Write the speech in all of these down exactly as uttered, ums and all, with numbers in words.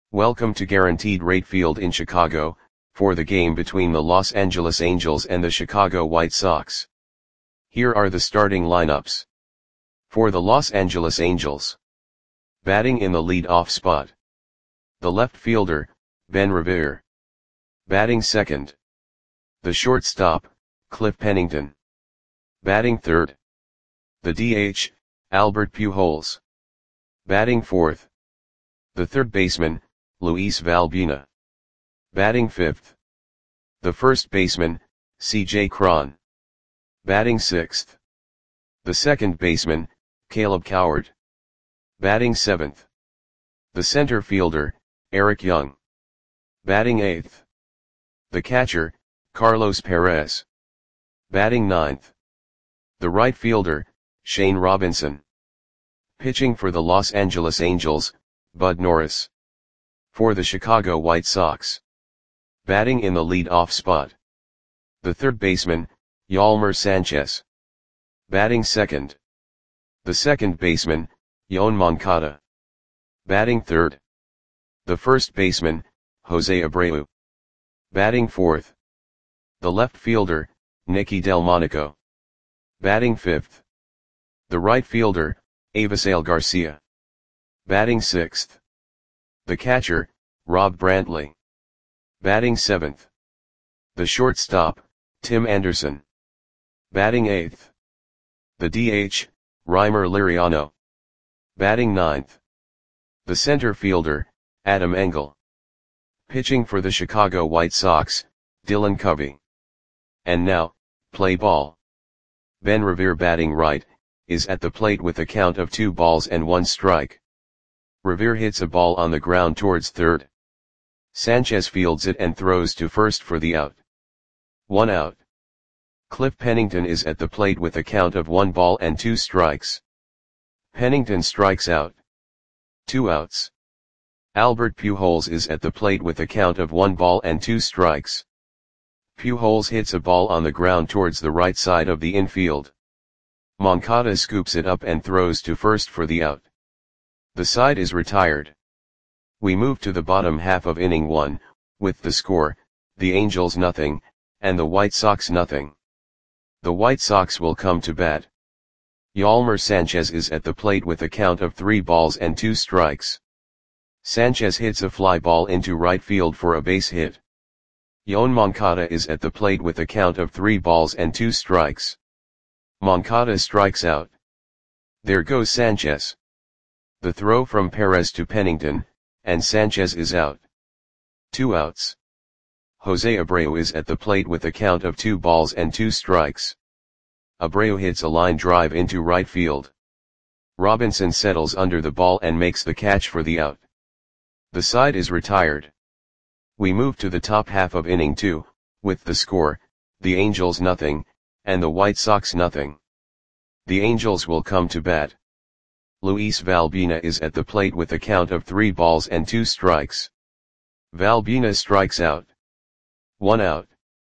Welcome to Guaranteed Rate Field in Chicago, for the game between the Los Angeles Angels and the Chicago White Sox. Here are the starting lineups. For the Los Angeles Angels. Batting in the lead-off spot. The left fielder, Ben Revere. Batting second. The shortstop, Cliff Pennington. Batting third. The D H, Albert Pujols. Batting fourth. The third baseman, Luis Valbuena. Batting fifth. The first baseman, C J Cron. Batting sixth. The second baseman, Caleb Cowart. Batting seventh. The center fielder, Eric Young. Batting eighth. The catcher, Carlos Perez. Batting ninth. The right fielder, Shane Robinson. Pitching for the Los Angeles Angels, Bud Norris. For the Chicago White Sox. Batting in the lead-off spot. The third baseman, Yolmer Sanchez. Batting second. The second baseman, Yoan Moncada. Batting third. The first baseman, Jose Abreu. Batting fourth. The left fielder, Nicky Delmonico. Batting fifth. The right fielder, Avisail Garcia. Batting sixth. The catcher, Rob Brantley. Batting seventh. The shortstop, Tim Anderson. Batting eighth. The D H, Reimer Liriano. Batting ninth. The center fielder, Adam Engel. Pitching for the Chicago White Sox, Dylan Covey. And now, play ball. Ben Revere batting right, is at the plate with a count of two balls and one strike. Revere hits a ball on the ground towards third. Sanchez fields it and throws to first for the out. One out. Cliff Pennington is at the plate with a count of one ball and two strikes. Pennington strikes out. Two outs. Albert Pujols is at the plate with a count of one ball and two strikes. Pujols hits a ball on the ground towards the right side of the infield. Moncada scoops it up and throws to first for the out. The side is retired. We move to the bottom half of inning one, with the score, the Angels nothing, and the White Sox nothing. The White Sox will come to bat. Yolmer Sanchez is at the plate with a count of three balls and two strikes. Sanchez hits a fly ball into right field for a base hit. Yoan Moncada is at the plate with a count of three balls and two strikes. Moncada strikes out. There goes Sanchez. The throw from Perez to Pennington, and Sanchez is out. Two outs. Jose Abreu is at the plate with a count of two balls and two strikes. Abreu hits a line drive into right field. Robinson settles under the ball and makes the catch for the out. The side is retired. We move to the top half of inning two, with the score, the Angels nothing, and the White Sox nothing. The Angels will come to bat. Luis Valbuena is at the plate with a count of three balls and two strikes. Valbuena strikes out. One out.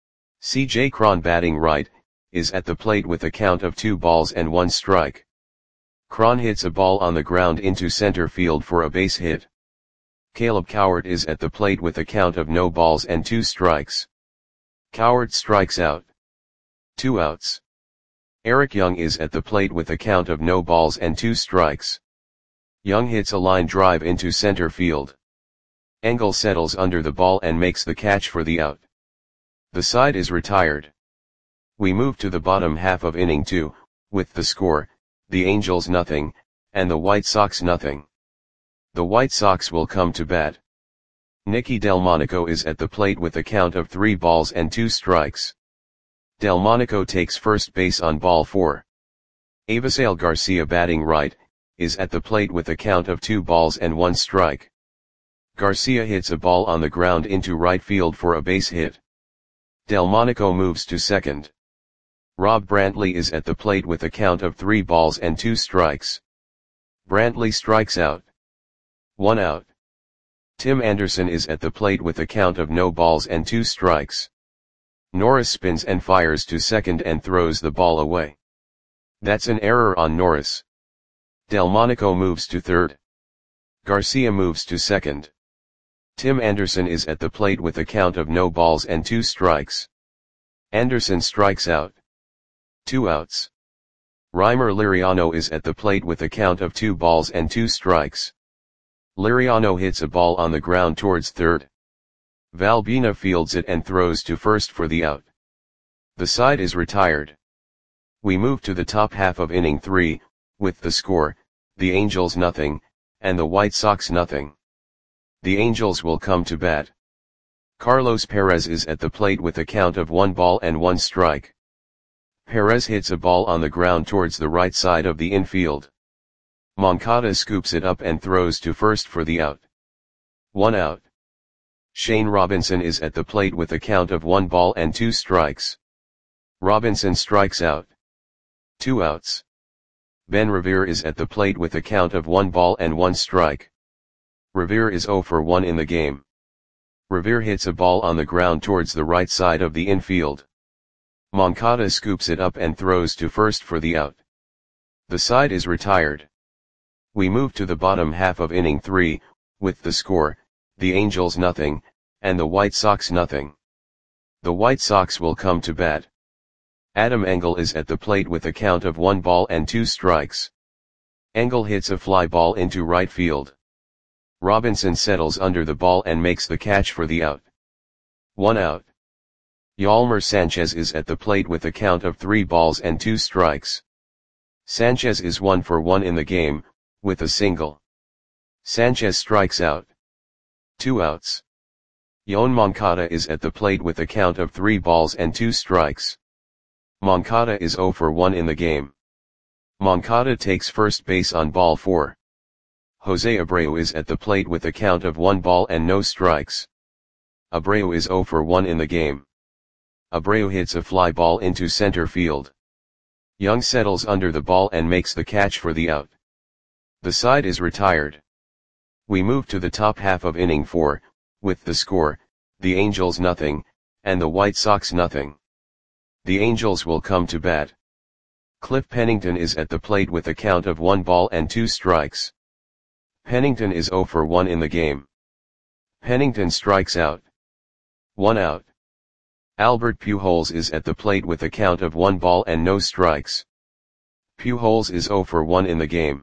C J Cron batting right, is at the plate with a count of two balls and one strike. Cron hits a ball on the ground into center field for a base hit. Caleb Cowart is at the plate with a count of no balls and two strikes. Cowart strikes out. Two outs. Eric Young is at the plate with a count of no balls and two strikes. Young hits a line drive into center field. Engel settles under the ball and makes the catch for the out. The side is retired. We move to the bottom half of inning two, with the score, the Angels nothing, and the White Sox nothing. The White Sox will come to bat. Nicky Delmonico is at the plate with a count of three balls and two strikes. Delmonico takes first base on ball four. Avisail Garcia batting right, is at the plate with a count of two balls and one strike. Garcia hits a ball on the ground into right field for a base hit. Delmonico moves to second. Rob Brantley is at the plate with a count of three balls and two strikes. Brantley strikes out. One out. Tim Anderson is at the plate with a count of no balls and two strikes. Norris spins and fires to second and throws the ball away. That's an error on Norris. Delmonico moves to third. Garcia moves to second. Tim Anderson is at the plate with a count of no balls and two strikes. Anderson strikes out. Two outs. Reimer Liriano is at the plate with a count of two balls and two strikes. Liriano hits a ball on the ground towards third. Valbina fields it and throws to first for the out. The side is retired. We move to the top half of inning three, with the score, the Angels nothing, and the White Sox nothing. The Angels will come to bat. Carlos Perez is at the plate with a count of one ball and one strike. Perez hits a ball on the ground towards the right side of the infield. Moncada scoops it up and throws to first for the out. One out. Shane Robinson is at the plate with a count of one ball and two strikes. Robinson strikes out. Two outs. Ben Revere is at the plate with a count of one ball and one strike. Revere is zero for one in the game. Revere hits a ball on the ground towards the right side of the infield. Moncada scoops it up and throws to first for the out. The side is retired. We move to the bottom half of inning three, with the score, the Angels nothing, and the White Sox nothing. The White Sox will come to bat. Adam Engel is at the plate with a count of one ball and two strikes. Engel hits a fly ball into right field. Robinson settles under the ball and makes the catch for the out. One out. Yolmer Sanchez is at the plate with a count of three balls and two strikes. Sanchez is one for one in the game, with a single. Sanchez strikes out. Two outs. Yoan Moncada is at the plate with a count of three balls and two strikes. Moncada is zero for one in the game. Moncada takes first base on ball four. Jose Abreu is at the plate with a count of one ball and no strikes. Abreu is zero for one in the game. Abreu hits a fly ball into center field. Young settles under the ball and makes the catch for the out. The side is retired. We move to the top half of inning four, with the score, the Angels nothing, and the White Sox nothing. The Angels will come to bat. Cliff Pennington is at the plate with a count of one ball and two strikes. Pennington is zero for one in the game. Pennington strikes out. One out. Albert Pujols is at the plate with a count of one ball and no strikes. Pujols is zero for one in the game.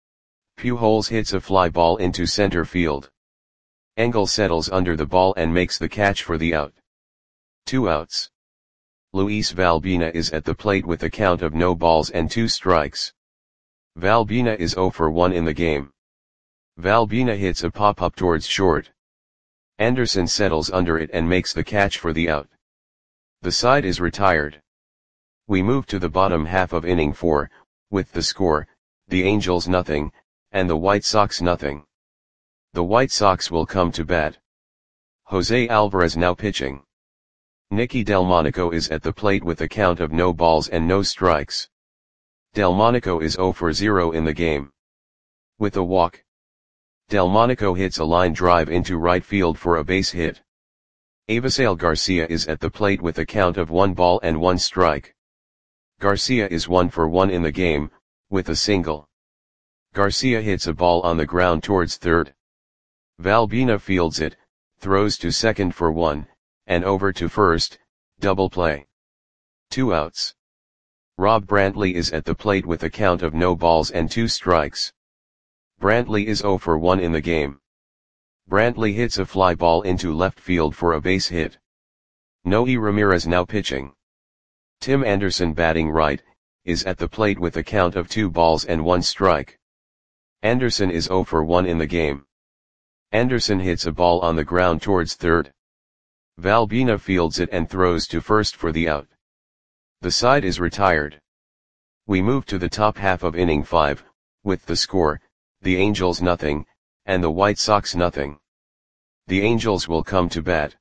Pujols hits a fly ball into center field. Engel settles under the ball and makes the catch for the out. Two outs. Luis Valbina is at the plate with a count of no balls and two strikes. Valbina is zero for one in the game. Valbina hits a pop-up towards short. Anderson settles under it and makes the catch for the out. The side is retired. We move to the bottom half of inning four, with the score, the Angels nothing, and the White Sox nothing. The White Sox will come to bat. Jose Alvarez now pitching. Nicky Delmonico is at the plate with a count of no balls and no strikes. Delmonico is zero for zero in the game. With a walk, Delmonico hits a line drive into right field for a base hit. Avisail Garcia is at the plate with a count of one ball and one strike. Garcia is one for one in the game, with a single. Garcia hits a ball on the ground towards third. Valbina fields it, throws to second for one, and over to first, double play. Two outs. Rob Brantley is at the plate with a count of no balls and two strikes. Brantley is zero for one in the game. Brantley hits a fly ball into left field for a base hit. Noe Ramirez now pitching. Tim Anderson batting right, is at the plate with a count of two balls and one strike. Anderson is zero for one in the game. Anderson hits a ball on the ground towards third. Valbina fields it and throws to first for the out. The side is retired. We move to the top half of inning five, with the score, the Angels nothing, and the White Sox nothing. The Angels will come to bat.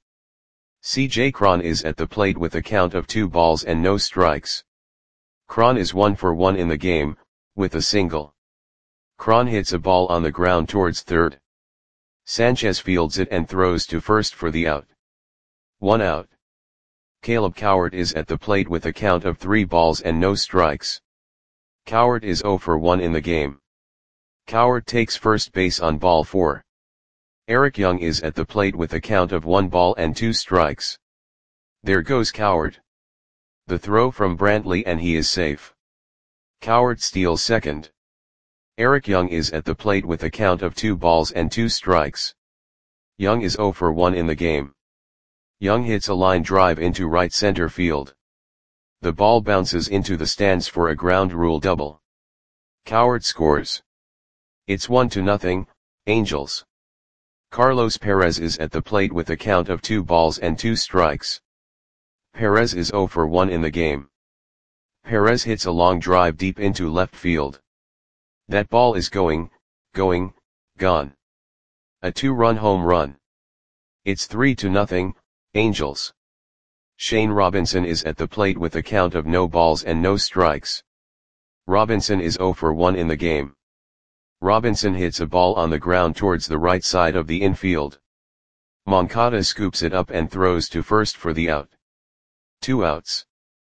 C J Cron is at the plate with a count of two balls and no strikes. Cron is one for one in the game, with a single. Cron hits a ball on the ground towards third. Sanchez fields it and throws to first for the out. One out. Caleb Cowart is at the plate with a count of three balls and no strikes. Cowart is zero for one in the game. Cowart takes first base on ball four. Eric Young is at the plate with a count of one ball and two strikes. There goes Coward. The throw from Brantley and he is safe. Coward steals second. Eric Young is at the plate with a count of two balls and two strikes. Young is zero for one in the game. Young hits a line drive into right center field. The ball bounces into the stands for a ground rule double. Coward scores. It's one to nothing, Angels. Carlos Perez is at the plate with a count of two balls and two strikes. Perez is zero for one in the game. Perez hits a long drive deep into left field. That ball is going, going, gone. A two-run home run. It's three to nothing, Angels. Shane Robinson is at the plate with a count of no balls and no strikes. Robinson is zero for one in the game. Robinson hits a ball on the ground towards the right side of the infield. Moncada scoops it up and throws to first for the out. Two outs.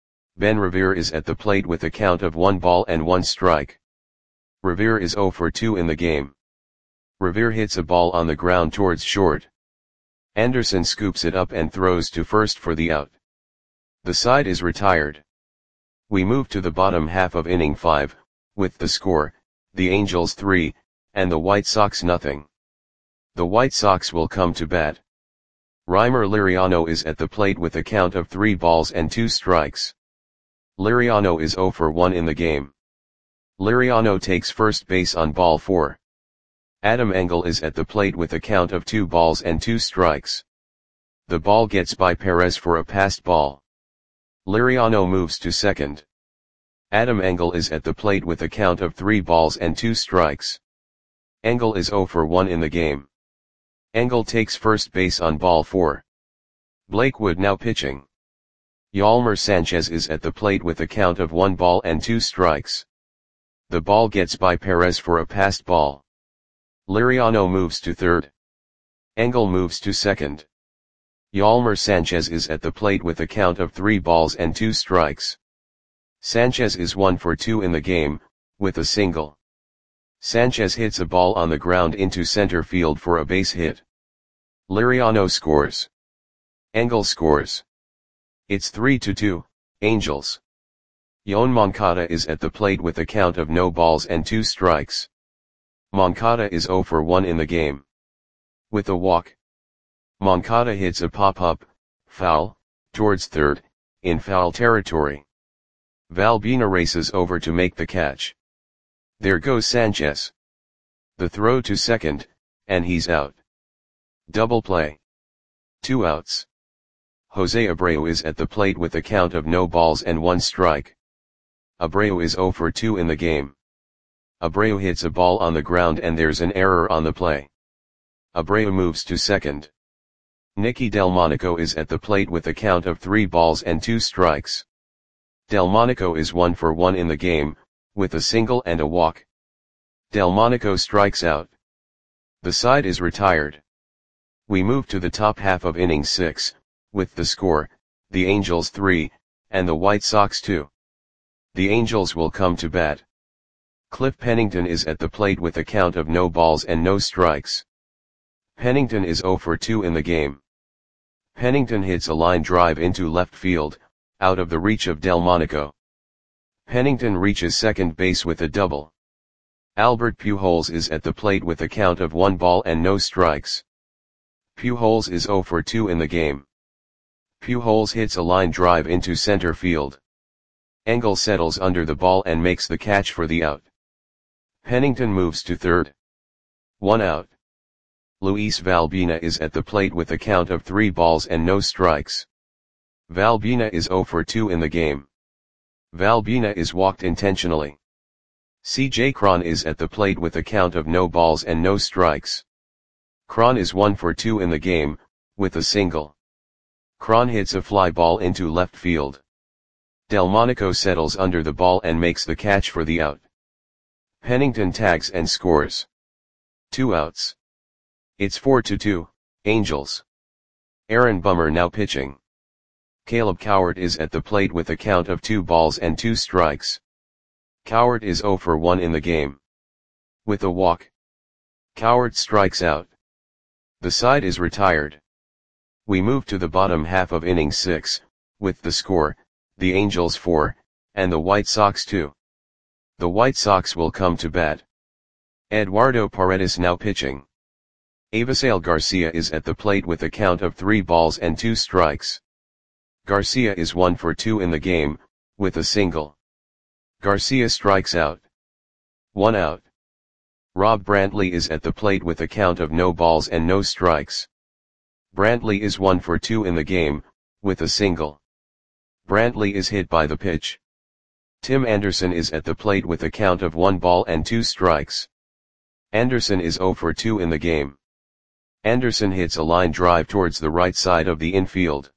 Ben Revere is at the plate with a count of one ball and one strike. Revere is zero for two in the game. Revere hits a ball on the ground towards short. Anderson scoops it up and throws to first for the out. The side is retired. We move to the bottom half of inning five, with the score, the Angels three, and the White Sox nothing. The White Sox will come to bat. Reimer Liriano is at the plate with a count of three balls and two strikes. Liriano is zero for one in the game. Liriano takes first base on ball four. Adam Engel is at the plate with a count of two balls and two strikes. The ball gets by Perez for a passed ball. Liriano moves to second. Adam Engel is at the plate with a count of three balls and two strikes. Engel is zero for one in the game. Engel takes first base on ball four. Blake Wood now pitching. Yolmer Sanchez is at the plate with a count of one ball and two strikes. The ball gets by Perez for a passed ball. Liriano moves to third. Engel moves to second. Yolmer Sanchez is at the plate with a count of three balls and two strikes. Sanchez is one for two in the game, with a single. Sanchez hits a ball on the ground into center field for a base hit. Liriano scores. Engel scores. It's three to two, Angels. Yoan Moncada is at the plate with a count of no balls and two strikes. Moncada is zero for one in the game. With a walk. Moncada hits a pop-up, foul, towards third, in foul territory. Valbuena races over to make the catch. There goes Sanchez. The throw to second, and he's out. Double play. Two outs. Jose Abreu is at the plate with a count of no balls and one strike. Abreu is zero for two in the game. Abreu hits a ball on the ground and there's an error on the play. Abreu moves to second. Nicky Delmonico is at the plate with a count of three balls and two strikes. Delmonico is one for one in the game, with a single and a walk. Delmonico strikes out. The side is retired. We move to the top half of inning six, with the score, the Angels three, and the White Sox two. The Angels will come to bat. Cliff Pennington is at the plate with a count of no balls and no strikes. Pennington is zero for two in the game. Pennington hits a line drive into left field, out of the reach of Delmonico. Pennington reaches second base with a double. Albert Pujols is at the plate with a count of one ball and no strikes. Pujols is zero for two in the game. Pujols hits a line drive into center field. Engel settles under the ball and makes the catch for the out. Pennington moves to third. One out. Luis Valbuena is at the plate with a count of three balls and no strikes. Valbuena is zero for two in the game. Valbuena is walked intentionally. C J Cron is at the plate with a count of no balls and no strikes. Cron is one for two in the game, with a single. Cron hits a fly ball into left field. Delmonico settles under the ball and makes the catch for the out. Pennington tags and scores. Two outs. It's four to two, Angels. Aaron Bummer now pitching. Caleb Cowart is at the plate with a count of two balls and two strikes. Cowart is zero for one in the game. With a walk. Cowart strikes out. The side is retired. We move to the bottom half of inning six, with the score, the Angels four, and the White Sox two. The White Sox will come to bat. Eduardo Paredes now pitching. Avisail Garcia is at the plate with a count of three balls and two strikes. Garcia is one for two in the game, with a single. Garcia strikes out. One out. Rob Brantley is at the plate with a count of no balls and no strikes. Brantley is one for two in the game, with a single. Brantley is hit by the pitch. Tim Anderson is at the plate with a count of one ball and two strikes. Anderson is zero for two in the game. Anderson hits a line drive towards the right side of the infield.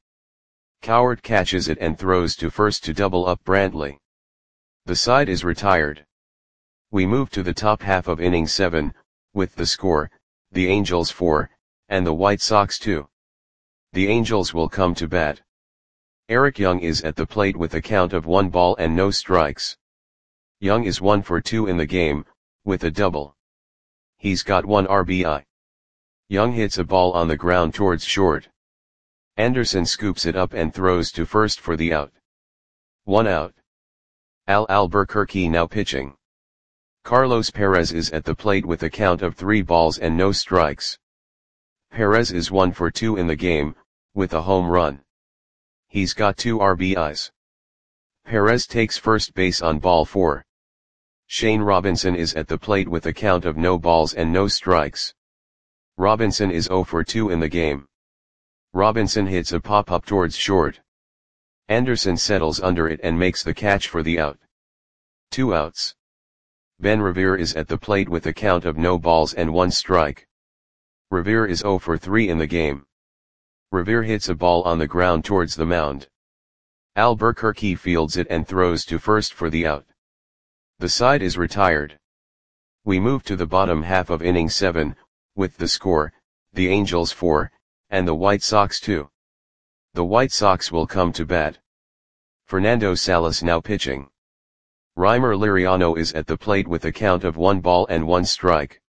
Cowart catches it and throws to first to double up Brantley. The side is retired. We move to the top half of inning seven, with the score, the Angels four, and the White Sox two. The Angels will come to bat. Eric Young is at the plate with a count of one ball and no strikes. Young is one for two in the game, with a double. He's got one R B I. Young hits a ball on the ground towards short. Anderson scoops it up and throws to first for the out. One out. Al Albuquerque now pitching. Carlos Perez is at the plate with a count of three balls and no strikes. Perez is one for two in the game, with a home run. He's got two R B Is. Perez takes first base on ball four. Shane Robinson is at the plate with a count of no balls and no strikes. Robinson is zero for two in the game. Robinson hits a pop-up towards short. Anderson settles under it and makes the catch for the out. Two outs. Ben Revere is at the plate with a count of no balls and one strike. Revere is zero for three in the game. Revere hits a ball on the ground towards the mound. Albuquerque fields it and throws to first for the out. The side is retired. We move to the bottom half of inning seven, with the score, the Angels four, and the White Sox two. The White Sox will come to bat. Fernando Salas now pitching. Reimer Liriano is at the plate with a count of one ball and one strike.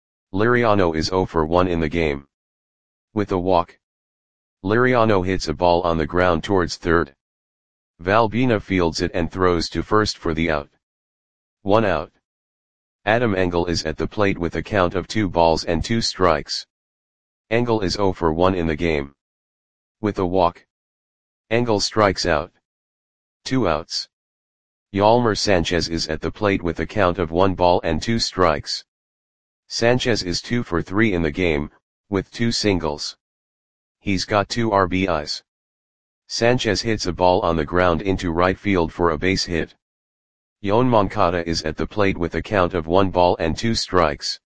Liriano is zero for one in the game. With a walk. Liriano hits a ball on the ground towards third. Valbina fields it and throws to first for the out. One out. Adam Engel is at the plate with a count of two balls and two strikes. Engel is zero for one in the game. With a walk. Engel strikes out. Two outs. Yolmer Sanchez is at the plate with a count of one ball and two strikes. Sanchez is two for three in the game, with two singles. He's got two R B Is. Sanchez hits a ball on the ground into right field for a base hit. Yoan Moncada is at the plate with a count of one ball and two strikes.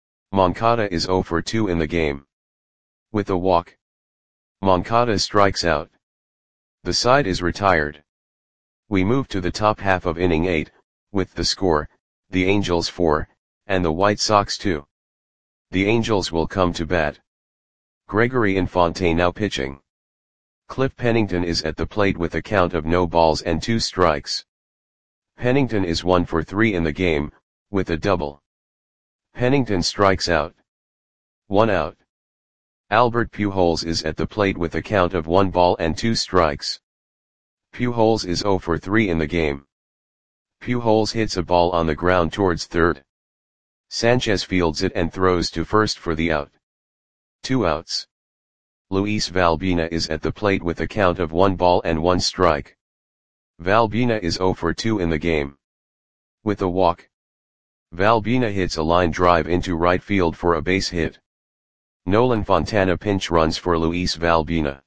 Moncada is zero for two in the game. With a walk. Moncada strikes out. The side is retired. We move to the top half of inning eight, with the score, the Angels four, and the White Sox two. The Angels will come to bat. Gregory Infante now pitching. Cliff Pennington is at the plate with a count of no balls and two strikes. Pennington is one for three in the game, with a double. Pennington strikes out. One out. Albert Pujols is at the plate with a count of one ball and two strikes. Pujols is zero for three in the game. Pujols hits a ball on the ground towards third. Sanchez fields it and throws to first for the out. Two outs. Luis Valbina is at the plate with a count of one ball and one strike. Valbina is zero for two in the game. With a walk. Valbina hits a line drive into right field for a base hit. Nolan Fontana pinch runs for Luis Valbina.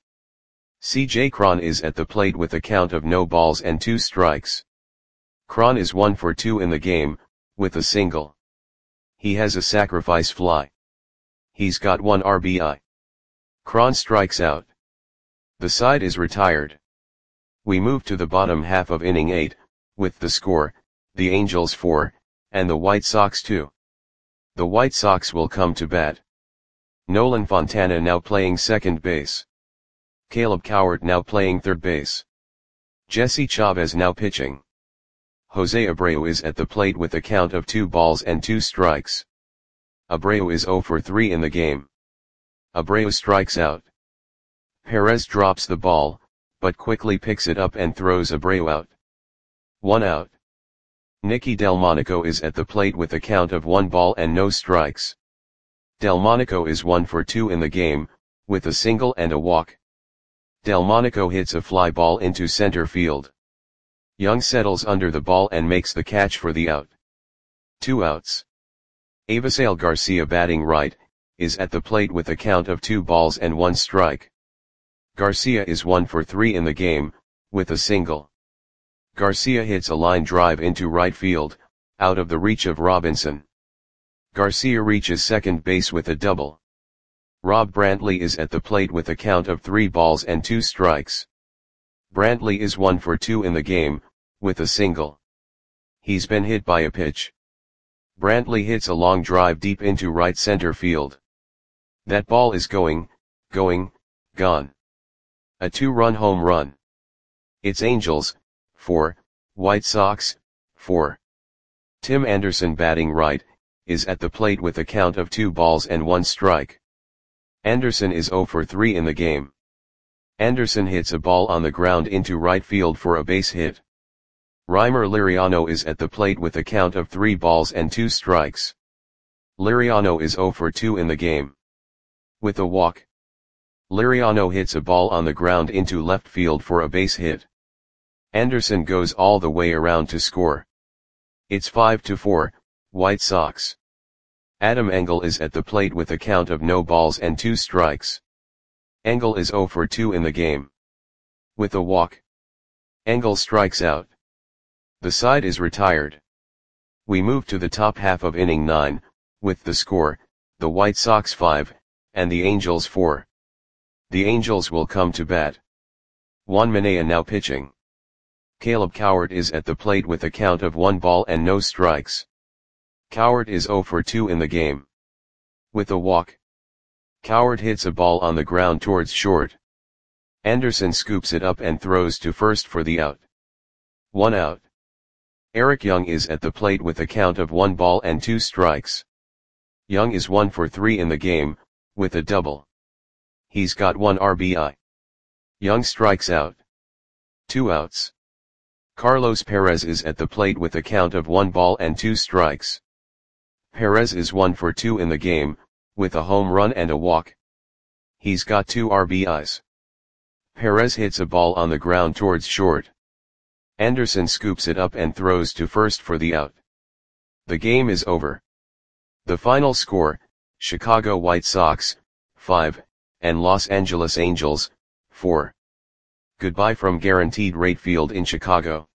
C J Cron is at the plate with a count of no balls and two strikes. Cron is one for two in the game, with a single. He has a sacrifice fly. He's got one R B I. Cron strikes out. The side is retired. We move to the bottom half of inning eight, with the score, the Angels four, and the White Sox two. The White Sox will come to bat. Nolan Fontana now playing second base. Caleb Cowart now playing third base. Jesse Chavez now pitching. Jose Abreu is at the plate with a count of two balls and two strikes. Abreu is zero for three in the game. Abreu strikes out. Perez drops the ball, but quickly picks it up and throws Abreu out. One out. Nicky Delmonico is at the plate with a count of one ball and no strikes. Delmonico is one for two in the game, with a single and a walk. Delmonico hits a fly ball into center field. Young settles under the ball and makes the catch for the out. Two outs. Avisail Garcia, batting right, is at the plate with a count of two balls and one strike. Garcia is one for three in the game, with a single. Garcia hits a line drive into right field, out of the reach of Robinson. Garcia reaches second base with a double. Rob Brantley is at the plate with a count of three balls and two strikes. Brantley is one for two in the game, with a single. He's been hit by a pitch. Brantley hits a long drive deep into right center field. That ball is going, going, gone. A two-run home run. It's Angels, four, White Sox, four. Tim Anderson, batting right, is at the plate with a count of two balls and one strike. Anderson is zero for three in the game. Anderson hits a ball on the ground into right field for a base hit. Reimer Liriano is at the plate with a count of three balls and two strikes. Liriano is zero for two in the game. With a walk. Liriano hits a ball on the ground into left field for a base hit. Anderson goes all the way around to score. It's five to four, White Sox. Adam Engel is at the plate with a count of no balls and two strikes. Engel is zero for two in the game. With a walk. Engel strikes out. The side is retired. We move to the top half of inning nine, with the score, the White Sox five, and the Angels four. The Angels will come to bat. Juan Minaya now pitching. Caleb Cowart is at the plate with a count of one ball and no strikes. Cowart is zero for two in the game. With a walk. Cowart hits a ball on the ground towards short. Anderson scoops it up and throws to first for the out. One out. Eric Young is at the plate with a count of one ball and two strikes. Young is one for three in the game, with a double. He's got one R B I. Young strikes out. Two outs. Carlos Perez is at the plate with a count of one ball and two strikes. Perez is one for two in the game, with a home run and a walk. He's got two R B Is. Perez hits a ball on the ground towards short. Anderson scoops it up and throws to first for the out. The game is over. The final score, Chicago White Sox, five, and Los Angeles Angels, four. Goodbye from Guaranteed Rate Field in Chicago.